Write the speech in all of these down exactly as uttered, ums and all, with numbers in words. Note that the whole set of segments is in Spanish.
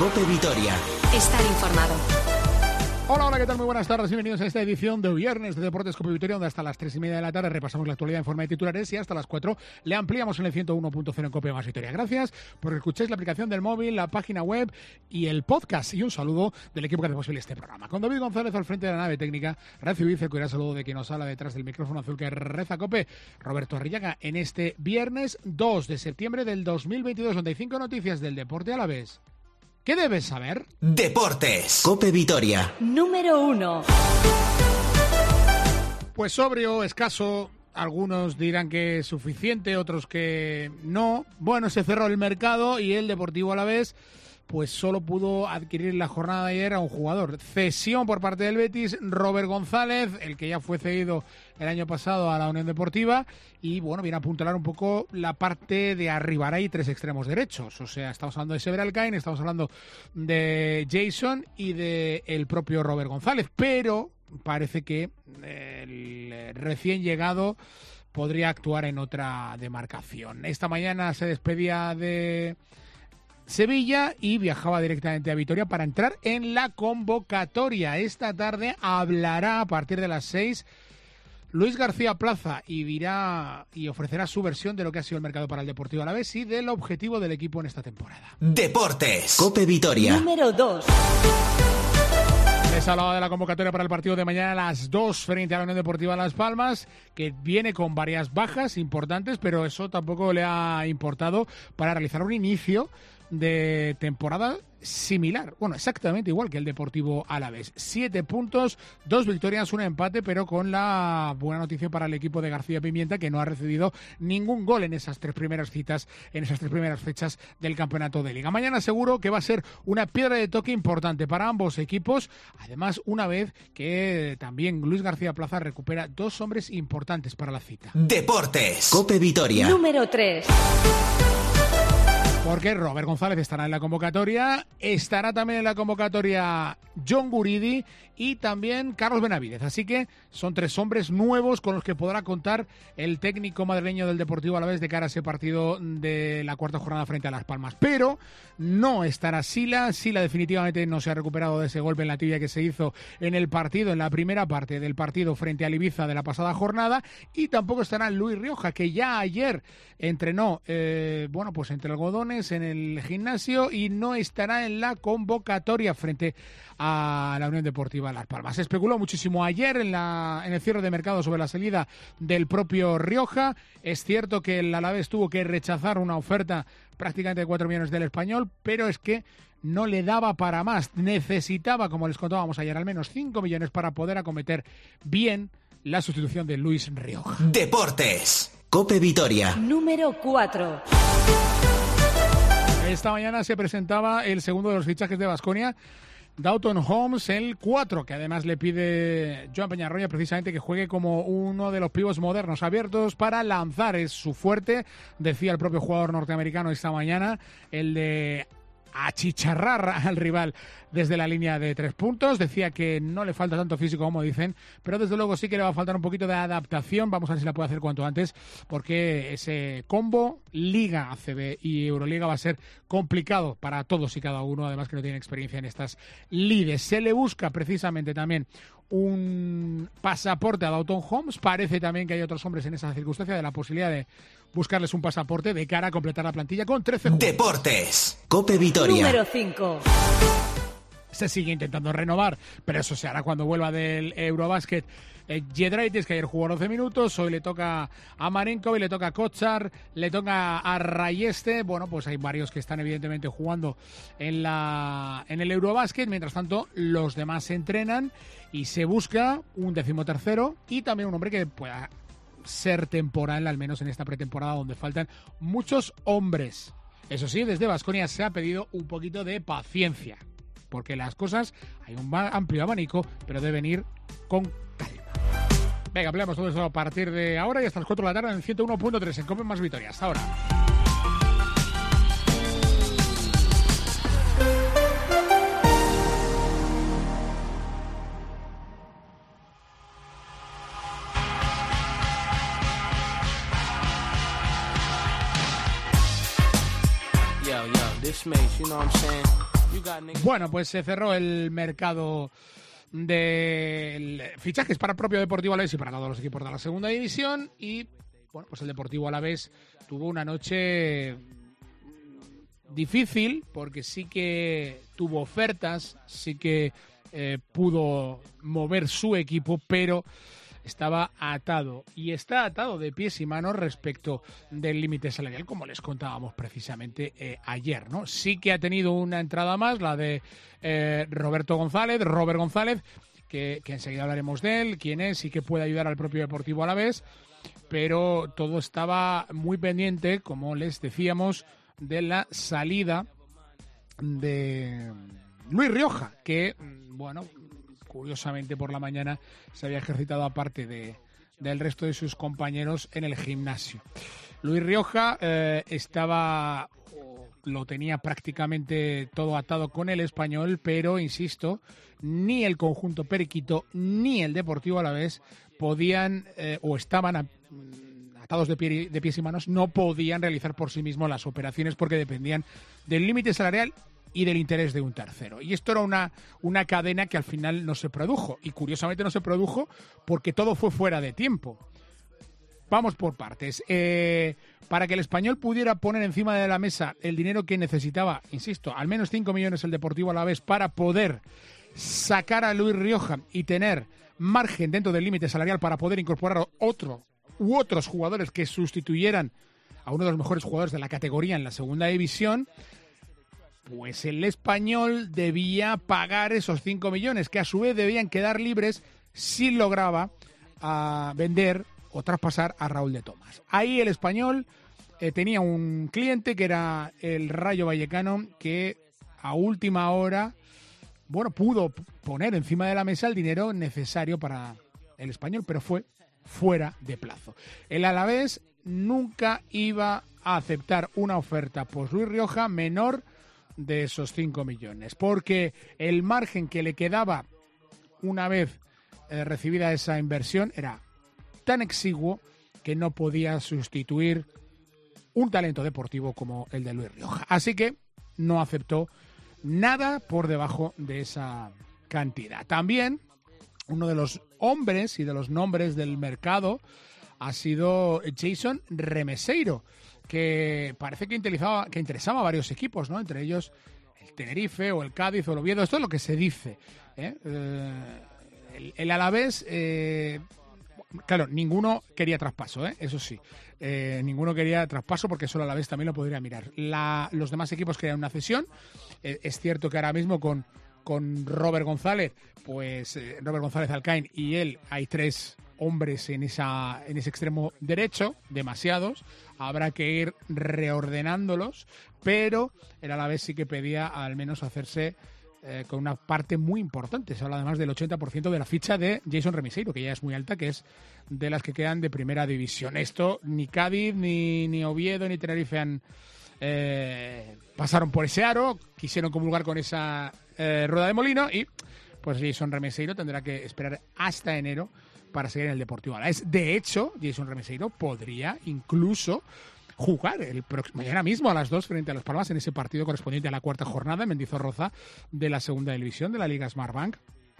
COPE Vitoria. Estar informado. Hola, hola, ¿qué tal? Muy buenas tardes y bienvenidos a esta edición de viernes de Deportes COPE Vitoria, donde hasta las tres y media de la tarde repasamos la actualidad en forma de titulares y hasta las cuatro le ampliamos en el ciento uno punto cero en COPE más Vitoria. Gracias por escucháis la aplicación del móvil, la página web y el podcast. Y un saludo del equipo que hace posible este programa. Con David González al frente de la nave técnica, Racio Bíceco y el saludo de quien nos habla detrás del micrófono azul que reza COPE, Roberto Arrillaga, en este viernes dos de septiembre del dos mil veintidós, donde hay cinco noticias del deporte alavés. ¿Qué debes saber? Deportes. COPE Vitoria. Número uno. Pues sobrio, escaso. Algunos dirán que es suficiente, otros que no. Bueno, se cerró el mercado y el Deportivo Alavés pues solo pudo adquirir la jornada de ayer a un jugador. Cesión por parte del Betis, Robert González, el que ya fue cedido el año pasado a la Unión Deportiva, y bueno, viene a apuntalar un poco la parte de arriba. Ahora hay tres extremos derechos, o sea, estamos hablando de Sever Alcain, estamos hablando de Jason y de el propio Robert González, pero parece que el recién llegado podría actuar en otra demarcación. Esta mañana se despedía de Sevilla y viajaba directamente a Vitoria para entrar en la convocatoria. Esta tarde hablará a partir de las seis Luis García Plaza y dirá y ofrecerá su versión de lo que ha sido el mercado para el Deportivo Alavés y del objetivo del equipo en esta temporada. Deportes. COPE Vitoria. Número dos. Les hablaba de la convocatoria para el partido de mañana a las dos frente a la Unión Deportiva Las Palmas, que viene con varias bajas importantes, pero eso tampoco le ha importado para realizar un inicio de temporada similar, bueno, exactamente igual que el Deportivo Alavés. Siete puntos, dos victorias, un empate, pero con la buena noticia para el equipo de García Pimienta, que no ha recibido ningún gol en esas tres primeras citas, en esas tres primeras fechas del campeonato de Liga. Mañana seguro que va a ser una piedra de toque importante para ambos equipos, además una vez que también Luis García Plaza recupera dos hombres importantes para la cita. Deportes. COPE Vitoria. Número tres. Porque Robert González estará en la convocatoria, estará también en la convocatoria John Guridi y también Carlos Benavidez. Así que son tres hombres nuevos con los que podrá contar el técnico madrileño del Deportivo Alavés de cara a ese partido de la cuarta jornada frente a Las Palmas. Pero no estará Sila. Sila definitivamente no se ha recuperado de ese golpe en la tibia que se hizo en el partido, en la primera parte del partido frente al Ibiza de la pasada jornada. Y tampoco estará Luis Rioja, que ya ayer entrenó, eh, bueno, pues entre algodones en el gimnasio y no estará en la convocatoria frente a la Unión Deportiva Las Palmas. Se especuló muchísimo ayer en, la, en el cierre de mercado sobre la salida del propio Rioja. Es cierto que el Alavés tuvo que rechazar una oferta prácticamente de cuatro millones del Español, pero es que no le daba para más. Necesitaba, como les contábamos ayer, al menos cinco millones para poder acometer bien la sustitución de Luis Rioja. Deportes. COPE Vitoria. Número cuatro. Esta mañana se presentaba el segundo de los fichajes de Baskonia, Dalton Holmes, el cuatro, que además le pide Joan Peñarroya precisamente que juegue como uno de los pívos modernos abiertos para lanzar. Es su fuerte, decía el propio jugador norteamericano esta mañana, el de achicharrar al rival desde la línea de tres puntos. Decía que no le falta tanto físico como dicen, pero desde luego sí que le va a faltar un poquito de adaptación. Vamos a ver si la puede hacer cuanto antes, porque ese combo Liga A C B y Euroliga va a ser complicado para todos y cada uno, además que no tiene experiencia en estas lides. Se le busca precisamente también un pasaporte a Dalton Holmes. Parece también que hay otros hombres en esa circunstancia de la posibilidad de buscarles un pasaporte de cara a completar la plantilla con trece jugadores. Deportes. COPE Vitoria. Número cinco. Se sigue intentando renovar, pero eso se hará cuando vuelva del Eurobasket eh, Giedraitis, que ayer jugó doce minutos. Hoy le toca a Marenkov y le toca a Kotsar, le toca a Rayeste. Bueno, pues hay varios que están evidentemente jugando en, la, en el Eurobasket. Mientras tanto, los demás se entrenan y se busca un decimotercero y también un hombre que pueda ser temporal, al menos en esta pretemporada donde faltan muchos hombres. Eso sí, desde Baskonia se ha pedido un poquito de paciencia, porque las cosas, hay un amplio abanico, pero deben ir con calma. Venga, hablamos todo eso a partir de ahora y hasta las cuatro de la tarde en el ciento uno punto tres en COPE más Vitoria. Hasta ahora. Yo, yo, this makes, you know what I'm saying? Bueno, pues se cerró el mercado de fichajes para el propio Deportivo Alavés y para todos los equipos de la segunda división y bueno, pues el Deportivo Alavés tuvo una noche difícil porque sí que tuvo ofertas, sí que eh, pudo mover su equipo, pero estaba atado y está atado de pies y manos respecto del límite salarial, como les contábamos precisamente eh, ayer, ¿no? Sí que ha tenido una entrada más, la de eh, Roberto González, Robert González, que, que enseguida hablaremos de él, quién es y que puede ayudar al propio Deportivo Alavés, pero todo estaba muy pendiente, como les decíamos, de la salida de Luis Rioja, que, bueno, curiosamente por la mañana se había ejercitado aparte de, del resto de sus compañeros en el gimnasio. Luis Rioja eh, estaba, lo tenía prácticamente todo atado con el Español, pero insisto, ni el conjunto periquito ni el Deportivo Alavés podían eh, o estaban a, atados de, pie, de pies y manos, no podían realizar por sí mismos las operaciones porque dependían del límite salarial y del interés de un tercero. Y esto era una, una cadena que al final no se produjo. Y curiosamente no se produjo porque todo fue fuera de tiempo. Vamos por partes. Eh, para que el Español pudiera poner encima de la mesa el dinero que necesitaba, insisto, al menos cinco millones el Deportivo Alavés para poder sacar a Luis Rioja y tener margen dentro del límite salarial para poder incorporar otro u otros jugadores que sustituyeran a uno de los mejores jugadores de la categoría en la segunda división, pues el Español debía pagar esos cinco millones, que a su vez debían quedar libres si lograba uh, vender o traspasar a Raúl de Tomás. Ahí el Español eh, tenía un cliente que era el Rayo Vallecano, que a última hora, bueno, pudo poner encima de la mesa el dinero necesario para el Español, pero fue fuera de plazo. El Alavés nunca iba a aceptar una oferta por Luis Rioja menor de esos cinco millones, porque el margen que le quedaba una vez eh, recibida esa inversión era tan exiguo que no podía sustituir un talento deportivo como el de Luis Rioja. Así que no aceptó nada por debajo de esa cantidad. También uno de los hombres y de los nombres del mercado ha sido Jason Remeseiro, que parece que interesaba, que interesaba a varios equipos, ¿no? Entre ellos el Tenerife o el Cádiz o el Oviedo. Esto es lo que se dice, ¿eh? Eh, el, el Alavés, eh, claro, ninguno quería traspaso, ¿eh? Eso sí. Eh, ninguno quería traspaso porque solo el Alavés también lo podría mirar. La, los demás equipos querían una cesión. Eh, es cierto que ahora mismo con, con Robert González, pues eh, Robert González Alcaín y él hay tres hombres en esa en ese extremo derecho, demasiados, habrá que ir reordenándolos, pero el Alavés sí que pedía al menos hacerse eh, con una parte muy importante. Se habla además del ochenta por ciento de la ficha de Jason Remeseiro, que ya es muy alta, que es de las que quedan de primera división. Esto ni Cádiz, ni, ni Oviedo, ni Tenerife han, eh, pasaron por ese aro, quisieron comulgar con esa eh, rueda de molino y pues Jason Remeseiro tendrá que esperar hasta enero para seguir en el Deportivo Alavés. De hecho, Jason Remeseiro podría incluso jugar el próximo, mañana mismo a las dos frente a Las Palmas en ese partido correspondiente a la cuarta jornada en Mendizorroza de la segunda división de la Liga Smartbank.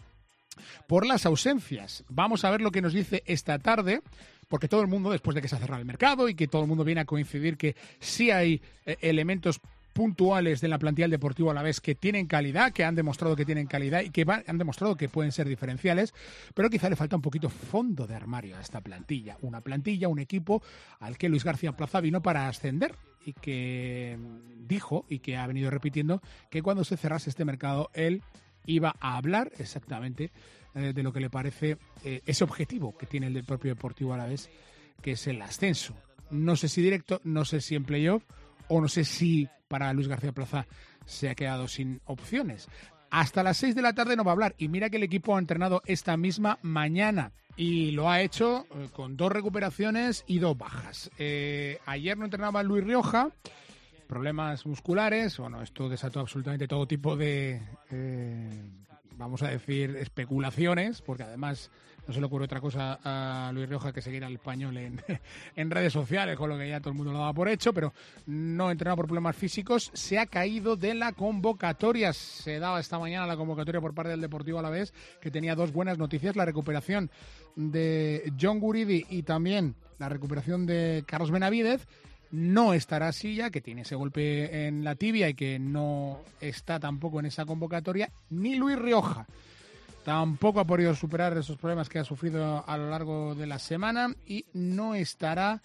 Por las ausencias, vamos a ver lo que nos dice esta tarde, porque todo el mundo, después de que se ha cerrado el mercado y que todo el mundo viene a coincidir que sí hay eh, elementos puntuales de la plantilla del Deportivo Alavés que tienen calidad, que han demostrado que tienen calidad y que van, han demostrado que pueden ser diferenciales, pero quizá le falta un poquito fondo de armario a esta plantilla. Una plantilla, un equipo al que Luis García Plaza vino para ascender y que dijo y que ha venido repitiendo que cuando se cerrase este mercado él iba a hablar exactamente eh, de lo que le parece eh, ese objetivo que tiene el propio Deportivo Alavés, que es el ascenso. No sé si directo, no sé si en playoff o no sé si para Luis García Plaza se ha quedado sin opciones. Hasta las seis de la tarde no va a hablar. Y mira que el equipo ha entrenado esta misma mañana. Y lo ha hecho eh, con dos recuperaciones y dos bajas. Eh, ayer no entrenaba Luis Rioja. Problemas musculares. Bueno, esto desató absolutamente todo tipo de, eh, vamos a decir, especulaciones, porque además no se le ocurre otra cosa a Luis Rioja que seguir al Español en, en redes sociales, con lo que ya todo el mundo lo daba por hecho, pero no entrenado por problemas físicos, se ha caído de la convocatoria. Se daba esta mañana la convocatoria por parte del Deportivo Alavés, que tenía dos buenas noticias: la recuperación de Jon Guridi y también la recuperación de Carlos Benavidez. No estará Silla, que tiene ese golpe en la tibia y que no está tampoco en esa convocatoria, ni Luis Rioja. Tampoco ha podido superar esos problemas que ha sufrido a lo largo de la semana, y no estará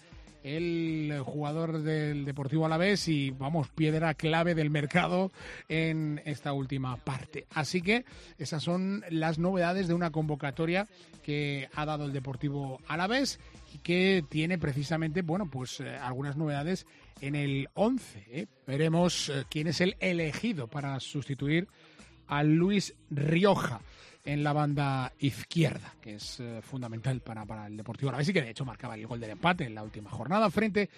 el jugador del Deportivo Alavés y, vamos, piedra clave del mercado en esta última parte. Así que esas son las novedades de una convocatoria que ha dado el Deportivo Alavés y que tiene precisamente, bueno, pues eh, algunas novedades en el once. ¿eh? Veremos eh, quién es el elegido para sustituir a Luis Rioja en la banda izquierda, que es eh, fundamental para, para el Deportivo Alavés y que de hecho marcaba el gol del empate en la última jornada frente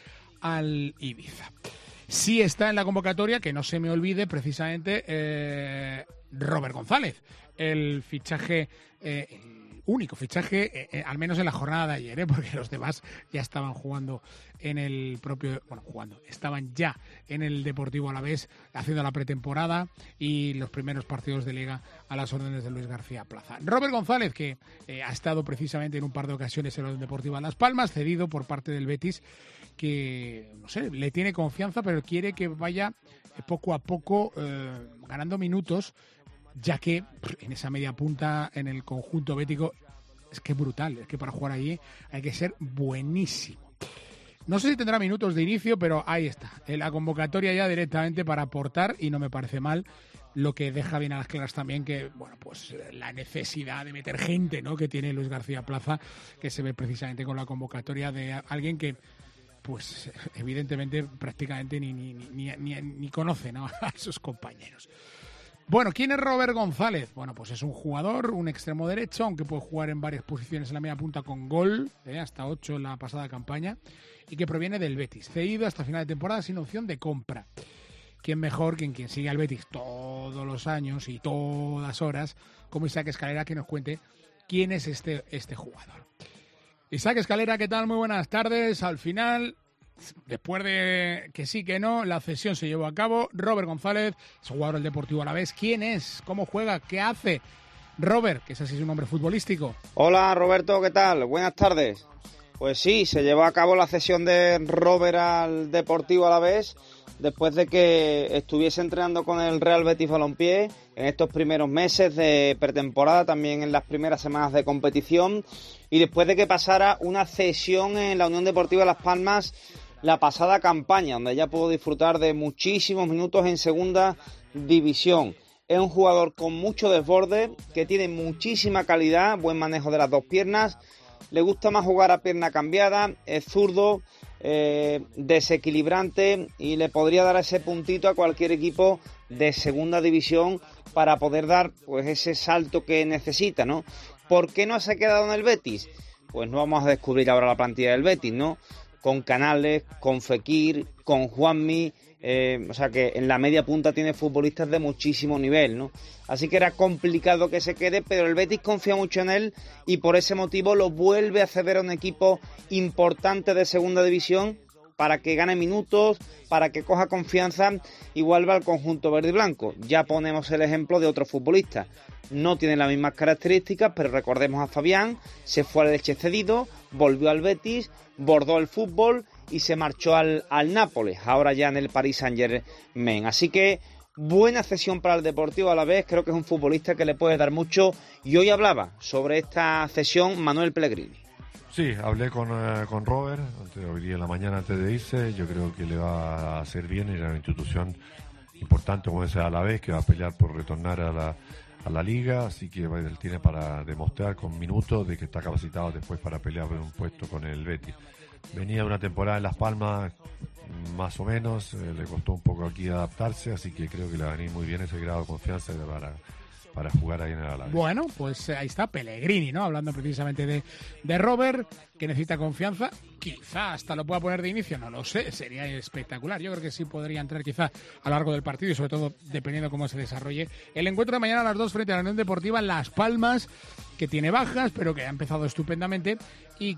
al Ibiza. Sí está en la convocatoria, que no se me olvide, precisamente eh, Robert González, el fichaje, eh, el único fichaje, eh, eh, al menos en la jornada de ayer, ¿eh? porque los demás ya estaban jugando en el propio, bueno, jugando, estaban ya en el Deportivo Alavés haciendo la pretemporada y los primeros partidos de Liga a las órdenes de Luis García Plaza. Robert González, que eh, ha estado precisamente en un par de ocasiones en el Deportivo Las Palmas, cedido por parte del Betis, que, no sé, le tiene confianza, pero quiere que vaya eh, poco a poco eh, ganando minutos, ya que en esa media punta en el conjunto bético es que es brutal, es que para jugar allí hay que ser buenísimo. No sé si tendrá minutos de inicio, pero ahí está, en la convocatoria ya directamente para aportar, y no me parece mal, lo que deja bien a las claras también que, bueno, pues la necesidad de meter gente, ¿no?, que tiene Luis García Plaza, que se ve precisamente con la convocatoria de alguien que, pues evidentemente prácticamente ni, ni, ni, ni, ni conoce, ¿no?, a sus compañeros. Bueno, ¿quién es Robert González? Bueno, pues es un jugador, un extremo derecho, aunque puede jugar en varias posiciones en la media punta con gol, ¿eh? hasta ocho en la pasada campaña, y que proviene del Betis, cedido hasta final de temporada sin opción de compra. ¿Quién mejor que quien sigue al Betis todos los años y todas horas, como Isaac Escalera, que nos cuente quién es este, este jugador? Isaac Escalera, ¿qué tal? Muy buenas tardes. Al final, después de que sí que no, la cesión se llevó a cabo. Robert González es jugador del Deportivo Alavés. ¿Quién es? ¿Cómo juega? ¿Qué hace? Robert, que es así su nombre futbolístico. Hola Roberto, ¿qué tal? Buenas tardes. Pues sí, se llevó a cabo la cesión de Robert al Deportivo Alavés después de que estuviese entrenando con el Real Betis Balompié en estos primeros meses de pretemporada, también en las primeras semanas de competición, y después de que pasara una cesión en la Unión Deportiva Las Palmas la pasada campaña, donde ya pudo disfrutar de muchísimos minutos en segunda división. Es un jugador con mucho desborde, que tiene muchísima calidad, buen manejo de las dos piernas, le gusta más jugar a pierna cambiada, es zurdo, eh, desequilibrante, y le podría dar ese puntito a cualquier equipo de segunda división para poder dar pues ese salto que necesita, ¿no? ¿Por qué no se ha quedado en el Betis? Pues no vamos a descubrir ahora la plantilla del Betis, ¿no? Con Canales, con Fekir, con Juanmi, eh, o sea que en la media punta tiene futbolistas de muchísimo nivel, ¿no? Así que era complicado que se quede, pero el Betis confía mucho en él y por ese motivo lo vuelve a ceder a un equipo importante de segunda división para que gane minutos, para que coja confianza y vuelva al conjunto verde y blanco. Ya ponemos el ejemplo de otro futbolista. No tiene las mismas características, pero recordemos a Fabián, se fue al Elche cedido, volvió al Betis, bordó el fútbol y se marchó al, al Nápoles, ahora ya en el Paris Saint-Germain. Así que buena cesión para el Deportivo Alavés, creo que es un futbolista que le puede dar mucho, y hoy hablaba sobre esta cesión Manuel Pellegrini. Sí, hablé con, uh, con Robert antes, hoy día en la mañana antes de irse. Yo creo que le va a hacer bien ir a una institución importante como es el Alavés, que va a pelear por retornar a la, a la liga, así que él tiene para demostrar con minutos de que está capacitado después para pelear por un puesto con el Betis. Venía de una temporada en Las Palmas, más o menos, eh, le costó un poco aquí adaptarse, así que creo que le va a venir muy bien ese grado de confianza para, para jugar ahí en el Alavés. Bueno, pues ahí está Pellegrini, ¿no? Hablando precisamente de, de Robert, que necesita confianza, quizá hasta lo pueda poner de inicio, no lo sé, sería espectacular. Yo creo que sí podría entrar quizá a lo largo del partido y sobre todo dependiendo cómo se desarrolle el encuentro de mañana a las dos frente a la Unión Deportiva Las Palmas, que tiene bajas pero que ha empezado estupendamente y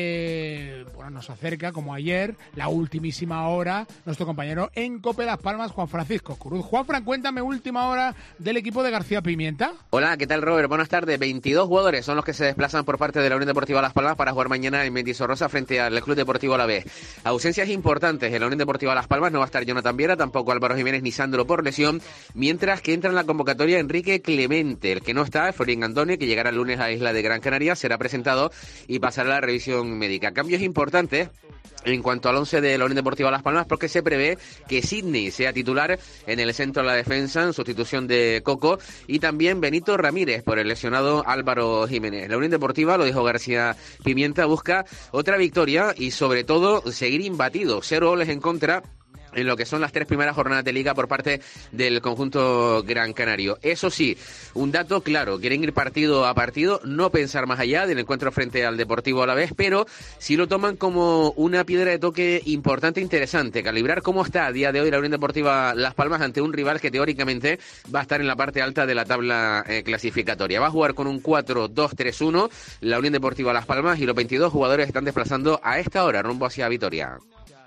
que bueno, nos acerca como ayer, la ultimísima hora, nuestro compañero en COPE Las Palmas, Juan Francisco Cruz. Juanfran, cuéntame última hora del equipo de García Pimienta. Hola, ¿qué tal, Robert? Buenas tardes. veintidós jugadores son los que se desplazan por parte de la Unión Deportiva Las Palmas para jugar mañana en Mendizorroza frente al Club Deportivo Alavés. Ausencias importantes en la Unión Deportiva Las Palmas, no va a estar Jonathan Viera, tampoco Álvaro Jiménez ni Sandro por lesión, mientras que entra en la convocatoria Enrique Clemente. El que no está es Florín Andone, que llegará el lunes a la isla de Gran Canaria, será presentado y pasará la revisión médica. Cambios importantes en cuanto al once de la Unión Deportiva Las Palmas, porque se prevé que Sidney sea titular en el centro de la defensa en sustitución de Coco, y también Benito Ramírez por el lesionado Álvaro Jiménez. La Unión Deportiva, lo dijo García Pimienta, busca otra victoria y sobre todo seguir imbatido, cero goles en contra en lo que son las tres primeras jornadas de Liga por parte del conjunto gran canario. Eso sí, un dato claro, quieren ir partido a partido, no pensar más allá del encuentro frente al Deportivo Alavés, pero sí lo toman como una piedra de toque importante e interesante, calibrar cómo está a día de hoy la Unión Deportiva Las Palmas ante un rival que teóricamente va a estar en la parte alta de la tabla eh, clasificatoria. Va a jugar con un cuatro dos tres uno la Unión Deportiva Las Palmas y los veintidós jugadores están desplazando a esta hora rumbo hacia Vitoria.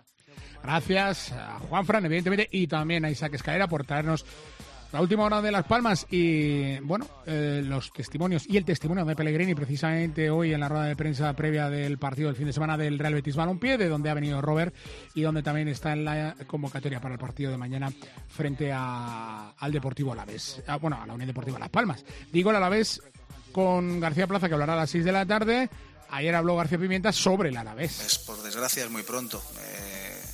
Gracias a Juanfran, evidentemente, y también a Isaac Escalera por traernos la última hora de Las Palmas y, bueno, eh, los testimonios y el testimonio de Pellegrini precisamente hoy en la rueda de prensa previa del partido del fin de semana del Real Betis Balompié, de donde ha venido Robert y donde también está en la convocatoria para el partido de mañana frente a, al Deportivo Alavés, ah, bueno, a la Unión Deportiva Las Palmas. Digo el Alavés con García Plaza, que hablará a las seis de la tarde. Ayer habló García Pimienta sobre el Alavés. Es, por desgracia, es muy pronto. Eh...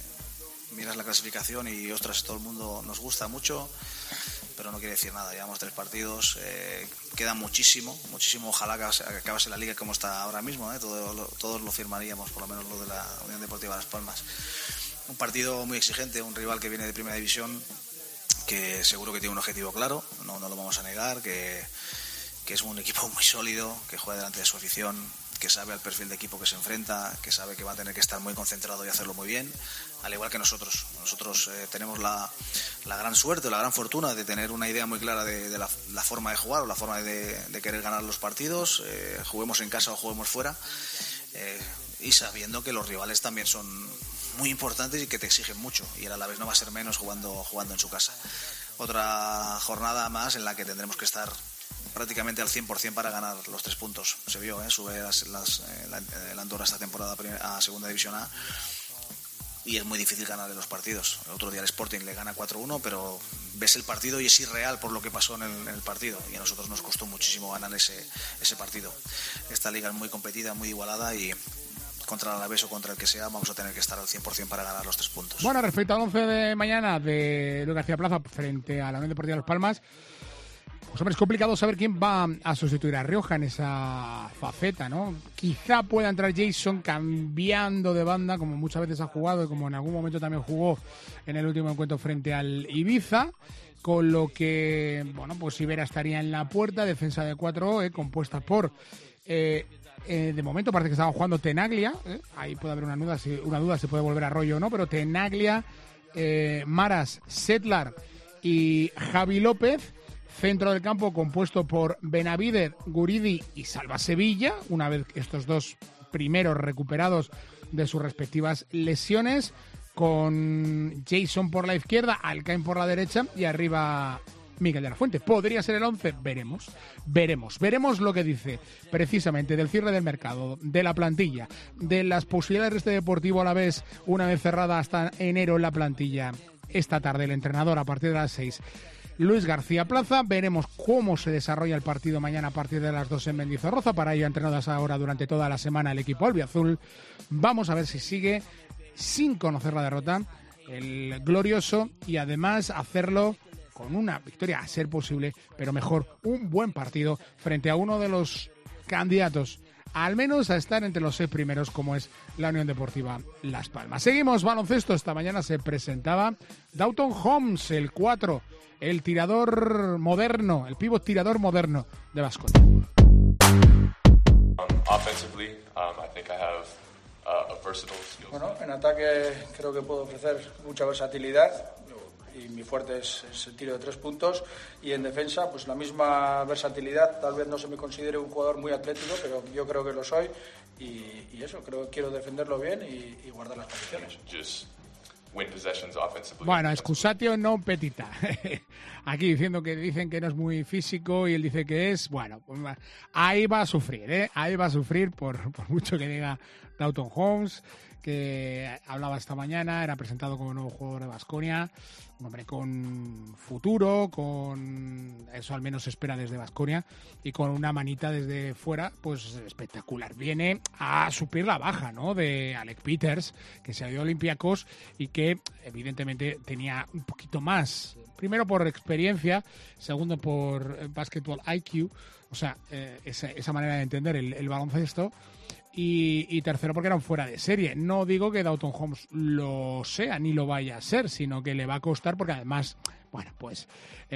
Miras la clasificación y, ostras, todo el mundo nos gusta mucho, pero no quiere decir nada. Llevamos tres partidos, eh, queda muchísimo, muchísimo. Ojalá que acabase la Liga como está ahora mismo, ¿eh? Todo, lo, todos lo firmaríamos, por lo menos lo de la Unión Deportiva Las Palmas. Un partido muy exigente, un rival que viene de Primera División, que seguro que tiene un objetivo claro, no, no lo vamos a negar, que, que es un equipo muy sólido, que juega delante de su afición, que sabe al perfil de equipo que se enfrenta, que sabe que va a tener que estar muy concentrado y hacerlo muy bien, al igual que nosotros. Nosotros eh, tenemos la, la gran suerte, la gran fortuna de tener una idea muy clara de, de la, la forma de jugar o la forma de, de querer ganar los partidos, eh, juguemos en casa o juguemos fuera, eh, y sabiendo que los rivales también son muy importantes y que te exigen mucho, y el Alavés no va a ser menos jugando, jugando en su casa. Otra jornada más en la que tendremos que estar prácticamente al cien por ciento para ganar los tres puntos. Se vio, ¿eh? Sube las, las, eh, la, el Andorra esta temporada a Segunda División A y es muy difícil ganarle los partidos. El otro día el Sporting le gana cuatro uno, pero ves el partido y es irreal por lo que pasó en el, en el partido, y a nosotros nos costó muchísimo ganar ese, ese partido. Esta liga es muy competida, muy igualada, y contra el Alavés o contra el que sea vamos a tener que estar al cien por ciento para ganar los tres puntos. Bueno, respecto al once de mañana de Luis García Plaza frente a la Unión Deportiva Las Palmas, pues hombre, es complicado saber quién va a sustituir a Rioja en esa faceta, ¿no? Quizá pueda entrar Jason cambiando de banda, como muchas veces ha jugado y como en algún momento también jugó en el último encuentro frente al Ibiza, con lo que, bueno, pues Ibera estaría en la puerta, defensa de cuatro, eh, compuesta por... Eh, eh, de momento parece que estaba jugando Tenaglia, eh, ahí puede haber una duda, si, una duda si puede volver a Arroyo o no, pero Tenaglia, eh, Maras, Setlar y Javi López. Centro del campo compuesto por Benavides, Guridi y Salva Sevilla, una vez estos dos primeros recuperados de sus respectivas lesiones, con Jason por la izquierda, Alcaín por la derecha y arriba Miguel de la Fuente. ¿Podría ser el once? Veremos, veremos, veremos lo que dice precisamente del cierre del mercado, de la plantilla, de las posibilidades de este Deportivo Alavés una vez cerrada hasta enero la plantilla. Esta tarde el entrenador a partir de las seis. Luis García Plaza. Veremos cómo se desarrolla el partido mañana a partir de las dos en Mendizorroza. Para ello ha entrenado ahora durante toda la semana el equipo albiazul. Vamos a ver si sigue sin conocer la derrota el glorioso, y además hacerlo con una victoria a ser posible, pero mejor un buen partido frente a uno de los candidatos al menos a estar entre los seis primeros, como es la Unión Deportiva Las Palmas. Seguimos baloncesto. Esta mañana se presentaba Dalton Holmes, el cuatro, el tirador moderno, el pívot tirador moderno de Baskonia. Offensively, um, I think I have uh, a versatile skill. Bueno, en ataque creo que puedo ofrecer mucha versatilidad y mi fuerte es, es el tiro de tres puntos, y en defensa pues la misma versatilidad. Tal vez no se me considere un jugador muy atlético, pero yo creo que lo soy, y, y eso, creo que quiero defenderlo bien y, y guardar las posiciones. Just win possessions offensively. Bueno, excusatio non petita. Aquí diciendo que dicen que no es muy físico y él dice que es, bueno, pues ahí va a sufrir, ¿eh? Ahí va a sufrir por, por mucho que diga Dalton Holmes, que hablaba esta mañana, era presentado como nuevo jugador de Baskonia, un hombre con futuro, con eso al menos se espera desde Baskonia, y con una manita desde fuera, pues espectacular. Viene a suplir la baja, ¿no?, de Alec Peters, que se ha ido a Olympiacos y que evidentemente tenía un poquito más, primero por experiencia, segundo por basketball I Q, o sea, eh, esa, esa manera de entender el, el baloncesto. Y, y tercero porque era un fuera de serie. No digo que Dalton Holmes lo sea ni lo vaya a ser, sino que le va a costar porque además, bueno, pues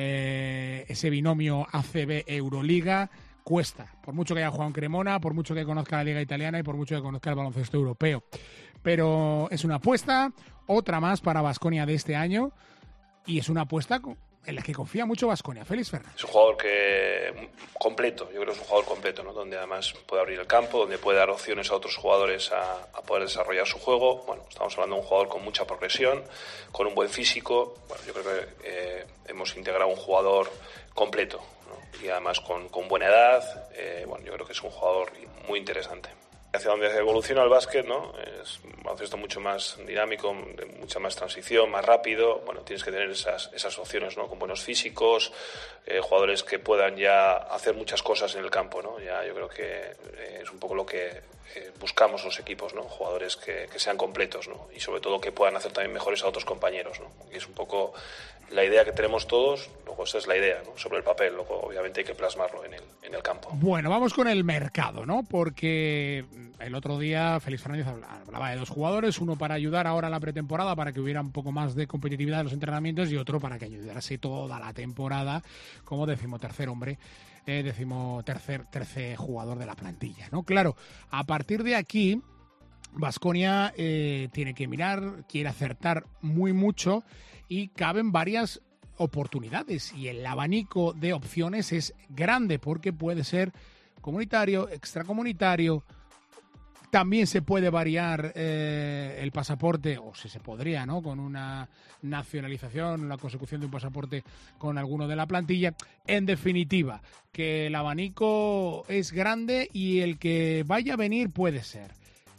eh, ese binomio A C B Euroliga cuesta. Por mucho que haya jugado en Cremona, por mucho que conozca la liga italiana y por mucho que conozca el baloncesto europeo. Pero es una apuesta, otra más para Baskonia de este año, y es una apuesta en la que confía mucho Baskonia. Félix Fernández. Es un jugador que completo, yo creo que es un jugador completo, ¿no?, donde además puede abrir el campo, donde puede dar opciones a otros jugadores a, a poder desarrollar su juego. Bueno, estamos hablando de un jugador con mucha progresión, con un buen físico. Bueno, yo creo que eh, hemos integrado un jugador completo, ¿no?, y además con, con buena edad. Eh, bueno, yo creo que es un jugador muy interesante. Hacia donde evoluciona el básquet, ¿no?, es un baloncesto mucho más dinámico, de mucha más transición, más rápido. Bueno, tienes que tener esas, esas opciones, ¿no?, con buenos físicos, eh, jugadores que puedan ya hacer muchas cosas en el campo, ¿no? Ya yo creo que eh, es un poco lo que eh, buscamos los equipos, ¿no?, jugadores que, que sean completos, ¿no?, y sobre todo que puedan hacer también mejores a otros compañeros, ¿no? Y es un poco la idea que tenemos todos. Luego esa es la idea, ¿no?, sobre el papel. Luego obviamente hay que plasmarlo en el, en el campo. Bueno, vamos con el mercado, ¿no? Porque el otro día Félix Fernández hablaba de dos jugadores, uno para ayudar ahora en la pretemporada, para que hubiera un poco más de competitividad en los entrenamientos, y otro para que ayudase toda la temporada como decimotercer hombre, eh, decimotercer tercer jugador de la plantilla, ¿no? Claro, a partir de aquí Baskonia eh, tiene que mirar, quiere acertar muy mucho y caben varias oportunidades, y el abanico de opciones es grande porque puede ser comunitario, extracomunitario. También se puede variar eh, el pasaporte, o si se podría, ¿no?, con una nacionalización, la consecución de un pasaporte con alguno de la plantilla. En definitiva, que el abanico es grande y el que vaya a venir puede ser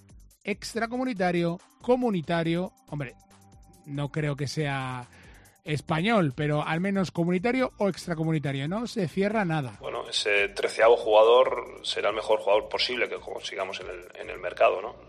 extracomunitario, comunitario. Hombre, no creo que sea español, pero al menos comunitario o extracomunitario. No se cierra nada. Bueno, ese treceavo jugador será el mejor jugador posible que consigamos en el, en el mercado, ¿no?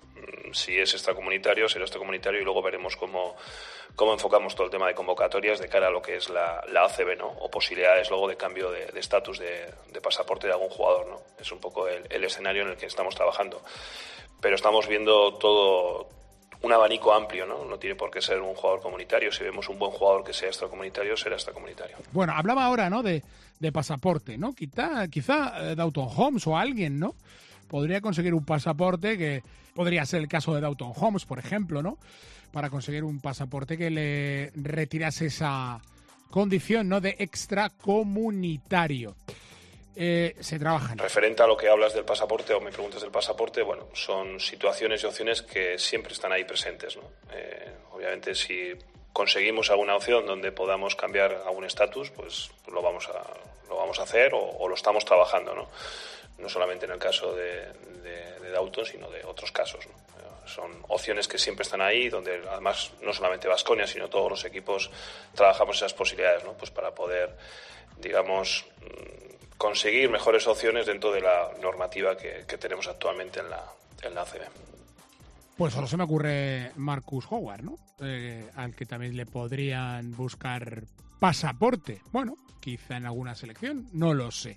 Si es extracomunitario, será extracomunitario, y luego veremos cómo, cómo enfocamos todo el tema de convocatorias de cara a lo que es la, la A C B, ¿no?, o posibilidades luego de cambio de estatus de, de, de pasaporte de algún jugador, ¿no? Es un poco el, el escenario en el que estamos trabajando. Pero estamos viendo todo un abanico amplio, ¿no? No tiene por qué ser un jugador comunitario. Si vemos un buen jugador que sea extracomunitario, será extracomunitario. Bueno, hablaba ahora, ¿no?, de, de pasaporte, ¿no? Quizá, quizá eh, Dalton Holmes o alguien, ¿no?, podría conseguir un pasaporte, que podría ser el caso de Dalton Holmes, por ejemplo, ¿no?, para conseguir un pasaporte que le retirase esa condición, ¿no?, de extracomunitario. Eh, se trabajan. Referente a lo que hablas del pasaporte, o me preguntas del pasaporte, bueno, son situaciones y opciones que siempre están ahí presentes, ¿no? Eh, obviamente, si conseguimos alguna opción donde podamos cambiar algún estatus, pues lo vamos a lo vamos a hacer, o, o lo estamos trabajando, ¿no? No solamente en el caso de, de, de Dalton, sino de otros casos, ¿no? Son opciones que siempre están ahí, donde además no solamente Baskonia, sino todos los equipos trabajamos esas posibilidades, ¿no?, pues para poder, digamos, conseguir mejores opciones dentro de la normativa que, que tenemos actualmente en la, en la A C B. Pues solo se me ocurre Marcus Howard, ¿no?, eh, al que también le podrían buscar pasaporte. Bueno, quizá en alguna selección, no lo sé.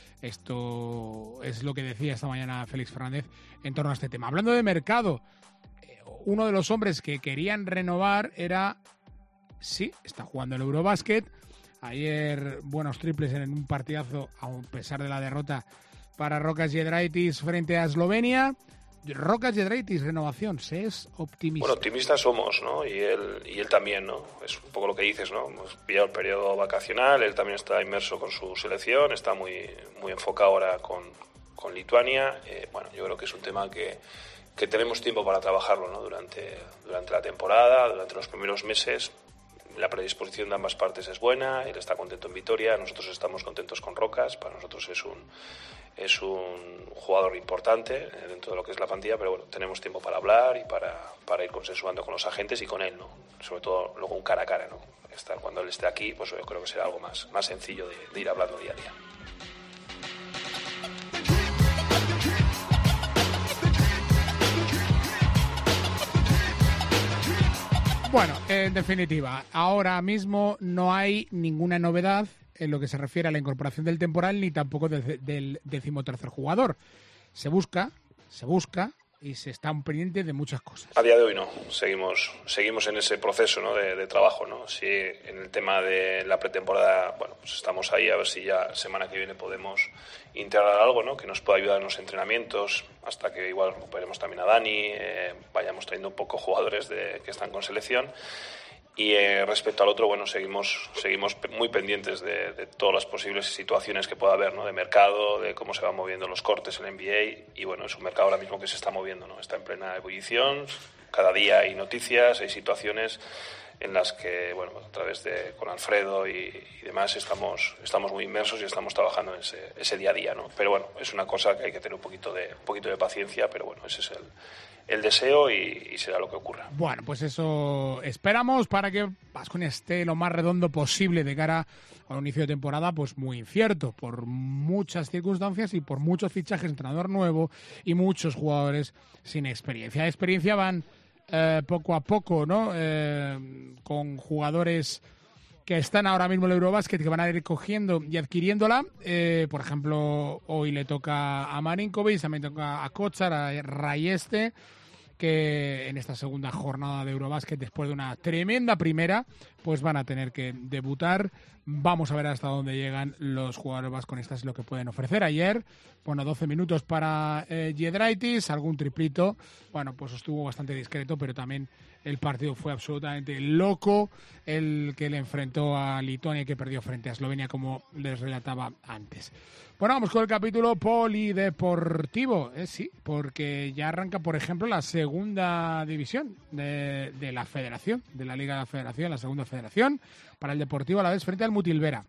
Esto es lo que decía esta mañana Félix Fernández en torno a este tema. Hablando de mercado, uno de los hombres que querían renovar era, sí, está jugando el Eurobasket. Ayer buenos triples en un partidazo, a pesar de la derrota para Rokas Giedraitis frente a Eslovenia. Rokas Giedraitis, renovación, ¿se es optimista? Bueno, optimistas somos, ¿no? Y él, y él también, ¿no? Es un poco lo que dices, ¿no? Hemos pillado el periodo vacacional, él también está inmerso con su selección, está muy, muy enfocado ahora con, con Lituania. Eh, bueno, yo creo que es un tema que, que tenemos tiempo para trabajarlo, ¿no? Durante, durante la temporada, durante los primeros meses. La predisposición de ambas partes es buena, él está contento en Vitoria, nosotros estamos contentos con Rokas, para nosotros es un es un jugador importante dentro de lo que es la plantilla, pero bueno, tenemos tiempo para hablar y para, para ir consensuando con los agentes y con él, ¿no? Sobre todo luego un cara a cara, ¿no? Estar cuando él esté aquí, pues yo creo que será algo más, más sencillo de, de ir hablando día a día. Bueno, en definitiva, ahora mismo no hay ninguna novedad en lo que se refiere a la incorporación del temporal ni tampoco del, del decimotercer jugador. Se busca, se busca y se está pendiente de muchas cosas. A día de hoy no, seguimos seguimos en ese proceso, ¿no? de, de trabajo, ¿no? Sí, en el tema de la pretemporada, bueno, pues estamos ahí a ver si ya semana que viene podemos integrar algo, ¿no? Que nos pueda ayudar en los entrenamientos, hasta que igual recuperemos también a Dani, eh, vayamos trayendo un poco jugadores de, que están con selección. Y eh, respecto al otro, bueno, seguimos seguimos muy pendientes de, de todas las posibles situaciones que pueda haber, ¿no? De mercado, de cómo se van moviendo los cortes en el N B A, y bueno, es un mercado ahora mismo que se está moviendo, ¿no? Está en plena ebullición, cada día hay noticias, hay situaciones en las que, bueno, a través de con Alfredo y, y demás estamos estamos muy inmersos y estamos trabajando en ese, ese día a día, ¿no? Pero bueno, es una cosa que hay que tener un poquito de un poquito de paciencia, pero bueno, ese es el el deseo y, y será lo que ocurra. Bueno, pues eso esperamos para que Baskonia esté lo más redondo posible de cara a un inicio de temporada pues muy incierto por muchas circunstancias y por muchos fichajes, entrenador nuevo y muchos jugadores sin experiencia. De experiencia van eh, poco a poco, ¿no? Eh, con jugadores que están ahora mismo en el Eurobasket, que van a ir cogiendo y adquiriéndola. Eh, por ejemplo, hoy le toca a Marinkovic, también toca a Kotsar, a Rayeste, que en esta segunda jornada de Eurobasket, después de una tremenda primera, pues van a tener que debutar. Vamos a ver hasta dónde llegan los jugadores vasconistas y lo que pueden ofrecer. Ayer, bueno, doce minutos para eh, Giedraitis, algún triplito. Bueno, pues estuvo bastante discreto, pero también el partido fue absolutamente loco, el que le enfrentó a Lituania, que perdió frente a Eslovenia, como les relataba antes. Bueno, vamos con el capítulo polideportivo, eh, sí, porque ya arranca, por ejemplo, la segunda división de, de la Federación, de la Liga de la Federación, la segunda Federación, para el Deportivo Alavés frente al Mutilvera.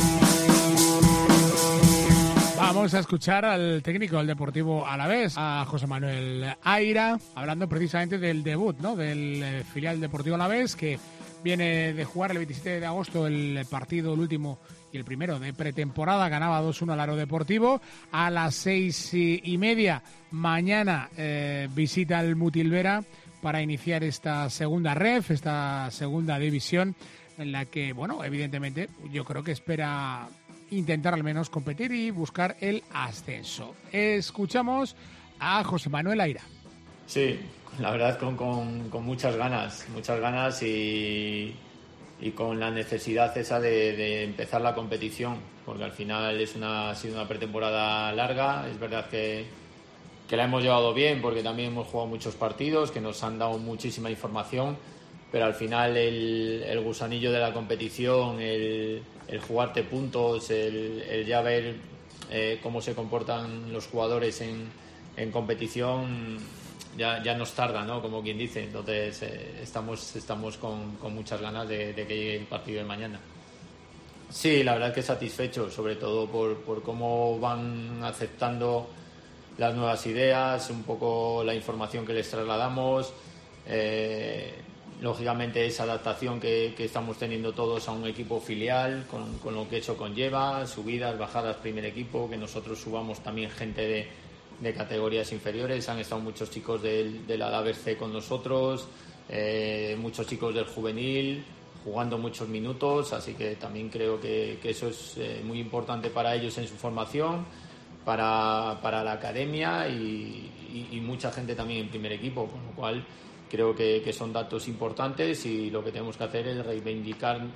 Vamos a escuchar al técnico del Deportivo Alavés, a José Manuel Aira, hablando precisamente del debut, ¿no? Del eh, filial Deportivo Alavés, que viene de jugar el veintisiete de agosto el partido, el último y el primero de pretemporada. Ganaba dos uno al Aro Deportivo. A las seis y media mañana eh, visita al Mutilvera para iniciar esta segunda ref, esta segunda división, en la que, bueno, evidentemente yo creo que espera intentar al menos competir y buscar el ascenso. Escuchamos a José Manuel Aira. Sí, la verdad con, con, con muchas ganas, muchas ganas y, y con la necesidad esa de, de empezar la competición, porque al final es una, ha sido una pretemporada larga. Es verdad que, que la hemos llevado bien, porque también hemos jugado muchos partidos que nos han dado muchísima información, pero al final el, el gusanillo de la competición, el, el jugarte puntos, el, el ya ver eh, cómo se comportan los jugadores en, en competición, ya, ya nos tarda, ¿no? Como quien dice. Entonces eh, estamos, estamos con, con muchas ganas de, de que llegue el partido de mañana. Sí, la verdad que satisfecho, sobre todo por, por cómo van aceptando las nuevas ideas, un poco la información que les trasladamos. Eh, Lógicamente esa adaptación que, que estamos teniendo todos a un equipo filial, con, con lo que eso conlleva, subidas, bajadas, primer equipo, que nosotros subamos también gente de, de categorías inferiores. Han estado muchos chicos del, del Alavés C con nosotros, eh, muchos chicos del juvenil, jugando muchos minutos, así que también creo que, que eso es eh, muy importante para ellos en su formación, para, para la academia y, y, y mucha gente también en primer equipo, con lo cual creo que, que son datos importantes y lo que tenemos que hacer es reivindicar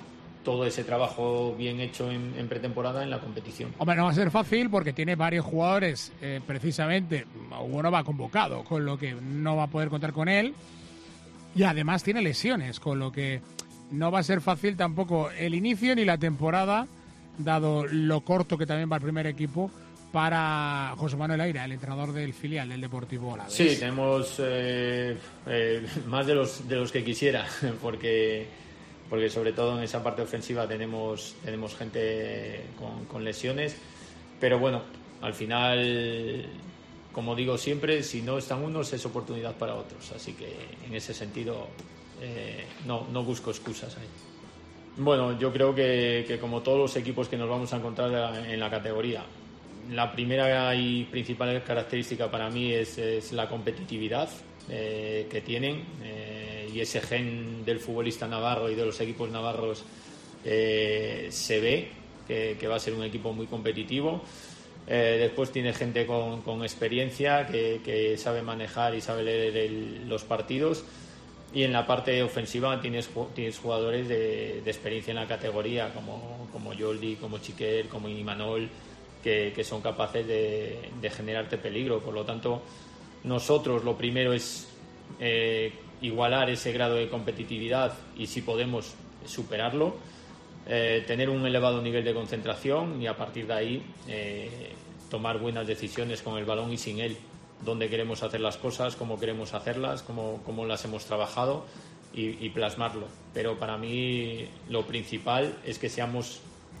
todo ese trabajo bien hecho en, en pretemporada en la competición. Hombre, no va a ser fácil porque tiene varios jugadores, eh, precisamente, uno va convocado, con lo que no va a poder contar con él, y además tiene lesiones, con lo que no va a ser fácil tampoco el inicio ni la temporada, dado lo corto que también va el primer equipo, para José Manuel Aira, el entrenador del filial del Deportivo Alavés. Sí, tenemos eh, eh, más de los, de los que quisiera, porque... porque sobre todo en esa parte ofensiva tenemos tenemos gente con, con lesiones, pero bueno, al final, como digo siempre, si no están unos es oportunidad para otros, así que en ese sentido eh, no, no busco excusas ahí. Bueno, yo creo que, que como todos los equipos que nos vamos a encontrar en la categoría, la primera y principal característica para mí es, es la competitividad eh, que tienen, eh, y ese gen del futbolista navarro y de los equipos navarros eh, se ve que, que va a ser un equipo muy competitivo. Eh, después tiene gente con, con experiencia que, que sabe manejar y sabe leer el, los partidos, y en la parte ofensiva tienes, tienes jugadores de, de experiencia en la categoría como, como Yoldi, como Chiquer, como Imanol, que, que son capaces de, de generarte peligro. Por lo tanto, nosotros lo primero es eh, igualar ese grado de competitividad y, si podemos, superarlo, eh, tener un elevado nivel de concentración y a partir de ahí eh, tomar buenas decisiones con el balón y sin él, dónde queremos hacer las cosas, cómo queremos hacerlas, cómo, cómo las hemos trabajado y, y plasmarlo. Pero para mí lo principal es que seamos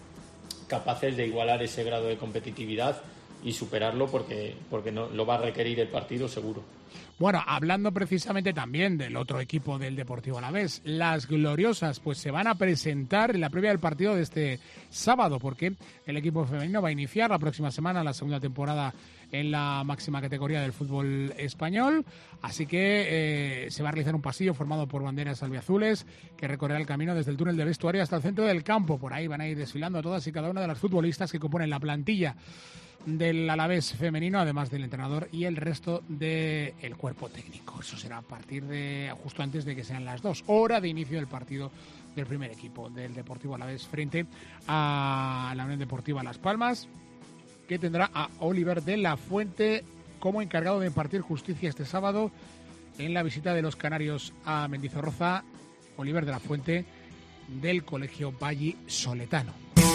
capaces de igualar ese grado de competitividad y superarlo, porque, porque no, lo va a requerir el partido seguro. Bueno, hablando precisamente también del otro equipo del Deportivo Alavés, las Gloriosas, pues se van a presentar en la previa del partido de este sábado, porque el equipo femenino va a iniciar la próxima semana la segunda temporada en la máxima categoría del fútbol español, así que eh, se va a realizar un pasillo formado por banderas albiazules que recorrerá el camino desde el túnel de vestuario hasta el centro del campo. Por ahí van a ir desfilando todas y cada una de las futbolistas que componen la plantilla del Alavés femenino, además del entrenador y el resto del cuerpo técnico. Eso será a partir de justo antes de que sean las dos, hora de inicio del partido del primer equipo del Deportivo Alavés frente a la Unión Deportiva Las Palmas, que tendrá a Oliver de la Fuente como encargado de impartir justicia este sábado en la visita de los canarios a Mendizorroza. Oliver de la Fuente, del Colegio Valli Soletano.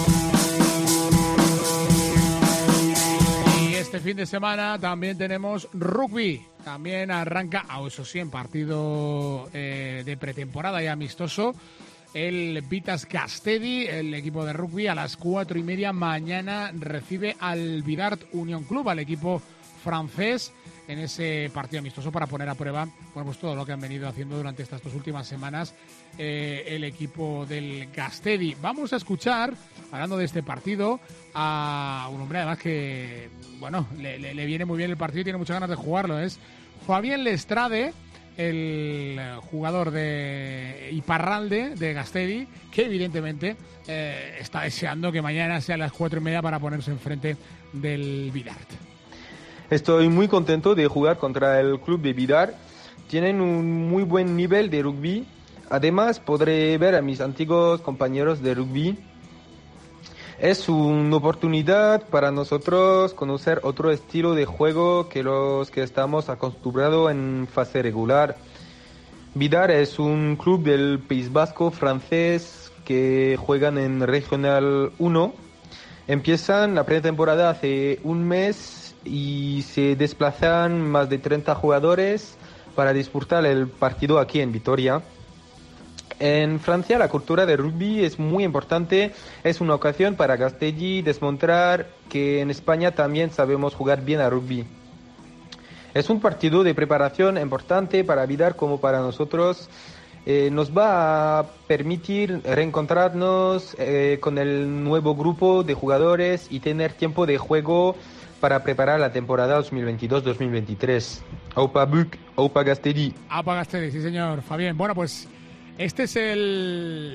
Y este fin de semana también tenemos rugby. También arranca, a eso sí, en partido eh, de pretemporada y amistoso, el Vitas Gastedi, el equipo de rugby, a las cuatro y media mañana recibe al Bidart Union Club, al equipo francés, en ese partido amistoso para poner a prueba, bueno, pues todo lo que han venido haciendo durante estas dos últimas semanas eh, el equipo del Gastedi. Vamos a escuchar, hablando de este partido, a un hombre además que, bueno, le, le, le viene muy bien el partido y tiene muchas ganas de jugarlo. Es Fabián Lestrade, el jugador de Iparralde, de Gastedi, que evidentemente eh, está deseando que mañana sea a las cuatro y media para ponerse enfrente del Bidart. Estoy muy contento de jugar contra el club de Bidart. Tienen un muy buen nivel de rugby. Además, podré ver a mis antiguos compañeros de rugby. Es una oportunidad para nosotros conocer otro estilo de juego que los que estamos acostumbrados en fase regular. Bidart es un club del País Vasco francés que juegan en Regional uno. Empiezan la pretemporada hace un mes y se desplazan más de treinta jugadores para disputar el partido aquí en Vitoria. En Francia la cultura de rugby es muy importante, es una ocasión para Gastedi demostrar que en España también sabemos jugar bien a rugby. Es un partido de preparación importante para Bidart como para nosotros. Eh, nos va a permitir reencontrarnos eh, con el nuevo grupo de jugadores y tener tiempo de juego para preparar la temporada dos mil veintidós dos mil veintitrés. Aupa Buc, Aupa Gastedi. Aupa Gastedi, sí señor, Fabián. Bueno, pues este es el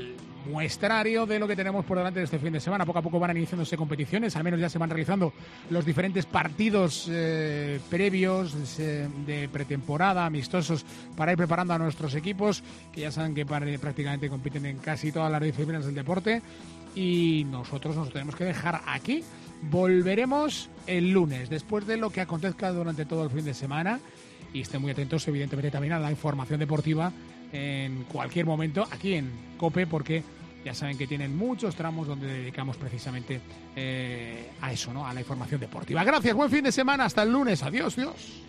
muestrario de lo que tenemos por delante de este fin de semana. Poco a poco van iniciándose competiciones, al menos ya se van realizando los diferentes partidos eh, previos eh, de pretemporada, amistosos, para ir preparando a nuestros equipos, que ya saben que prácticamente compiten en casi todas las disciplinas del deporte, y nosotros nos tenemos que dejar aquí. Volveremos el lunes, después de lo que acontezca durante todo el fin de semana, y estén muy atentos evidentemente también a la información deportiva en cualquier momento aquí en COPE, porque ya saben que tienen muchos tramos donde dedicamos precisamente eh, a eso, ¿no? A la información deportiva. Gracias, buen fin de semana, hasta el lunes, adiós, Dios.